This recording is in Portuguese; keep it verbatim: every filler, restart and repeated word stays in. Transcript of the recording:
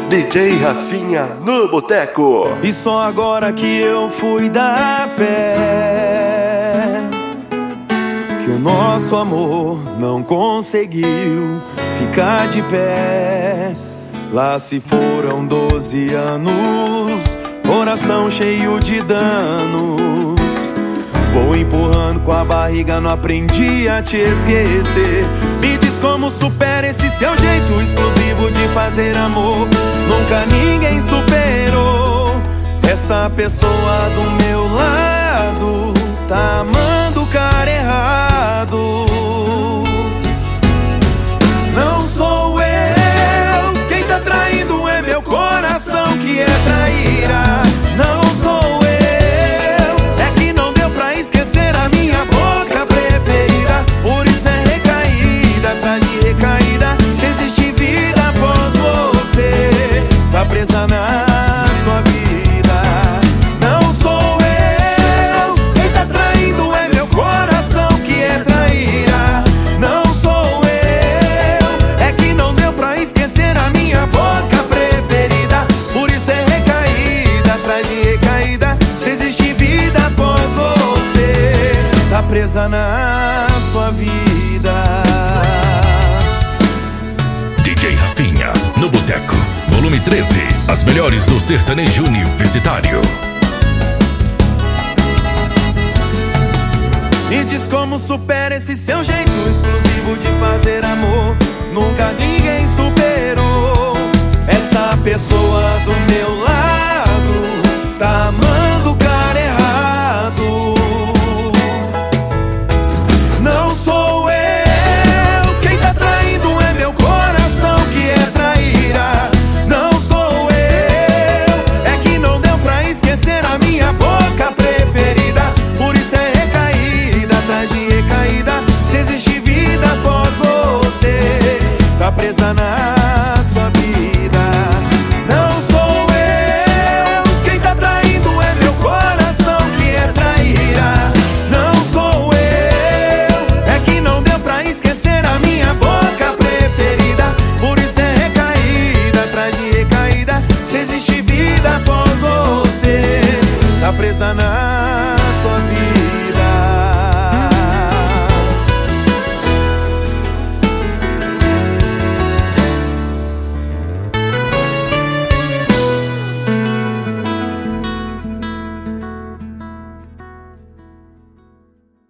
D J Rafinha no Boteco. E só agora que eu fui dar fé que o nosso amor não conseguiu ficar de pé. Lá se foram doze anos, coração cheio de danos. Vou empurrando com a barriga, não aprendi a te esquecer. Me diz como supera esse seu jeito exclusivo de fazer amor. Nunca ninguém superou. Essa pessoa do meu lado tá amando o cara errado. Não sou eu, quem tá traindo é meu coração que é traíra. Não sou eu, é que não deu pra esquecer a minha boca preferida. Por isso é recaída atrás de recaída. Se existe vida após você, tá presa na sua vida. Não sou eu, quem tá traindo é meu coração que é traíra. Não sou eu, é que não deu pra esquecer a minha boca preferida. Por isso é recaída atrás de recaída. Se existe vida após você, tá presa na sua vida. D J Rafinha no Boteco, volume treze. As melhores do sertanejo universitário. Me diz como supera esse seu jeito exclusivo de fazer amor. Nunca ninguém superou. Essa pessoa do meu lado tá amando o cara errado. Não sou eu, quem tá traindo é meu coração que é traíra. Não sou eu, é que não deu pra esquecer a minha boca preferida. Por isso é recaída atrás de recaída. Se existe vida após você, tá presa na sua vida. Não sou eu, quem tá traindo é meu coração que é traíra. Não sou eu, é que não deu pra esquecer a minha boca preferida. Por isso é recaída atrás de recaída. Se existe vida após você, tá presa na sua vida.